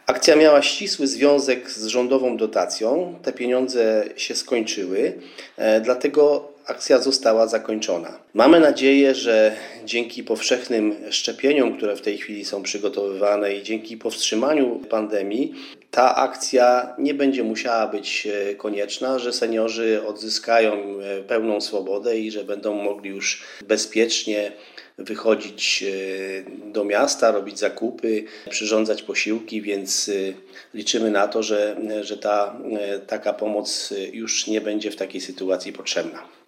Akcja miała ścisły związek z rządową dotacją. Te pieniądze się skończyły, dlatego akcja została zakończona. Mamy nadzieję, że dzięki powszechnym szczepieniom, które w tej chwili są przygotowywane i dzięki powstrzymaniu pandemii, ta akcja nie będzie musiała być konieczna, że seniorzy odzyskają pełną swobodę i że będą mogli już bezpiecznie wychodzić do miasta, robić zakupy, przyrządzać posiłki, więc liczymy na to, że taka pomoc już nie będzie w takiej sytuacji potrzebna.